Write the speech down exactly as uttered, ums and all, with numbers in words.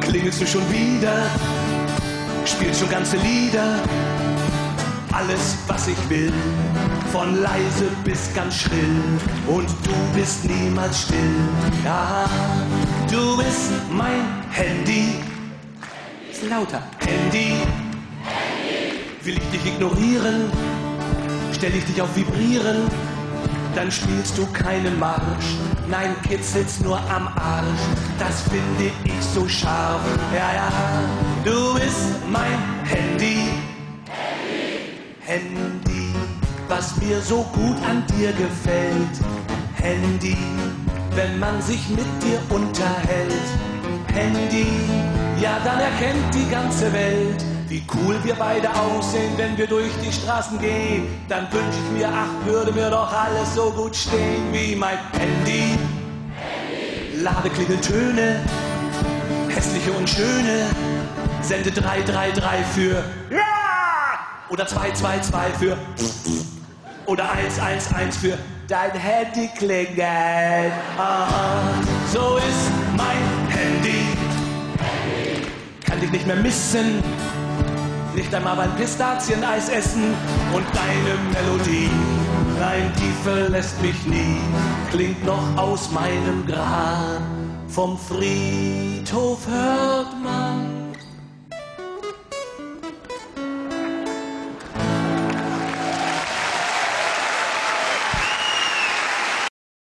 Klingelst du schon wieder, spielst schon ganze Lieder. Alles, was ich will, von leise bis ganz schrill. Und du bist niemals still. Ja, du bist mein Handy. Ist lauter. Handy. Will ich dich ignorieren, stell ich dich auf Vibrieren, dann spielst du keinen Marsch. Nein, kitzelst nur am Arsch. Das finde ich so scharf. Ja, ja, du bist mein Handy. Handy, was mir so gut an dir gefällt. Handy, wenn man sich mit dir unterhält. Handy, ja, dann erkennt die ganze Welt, wie cool wir beide aussehen, wenn wir durch die Straßen gehen. Dann wünsch ich mir, ach, würde mir doch alles so gut stehen wie mein Handy. Handy. Ladeklingeltöne, hässliche und schöne. Sende drei drei drei für ja! Oder zwei zwei zwei für oder eins eins eins für dein Handy klingelt. Aha, so ist mein Handy. Handy. Kann dich nicht mehr missen, nicht einmal beim Pistazieneis essen. Und deine Melodie, nein, die verlässt mich nie. Klingt noch aus meinem Grab, vom Friedhof hört man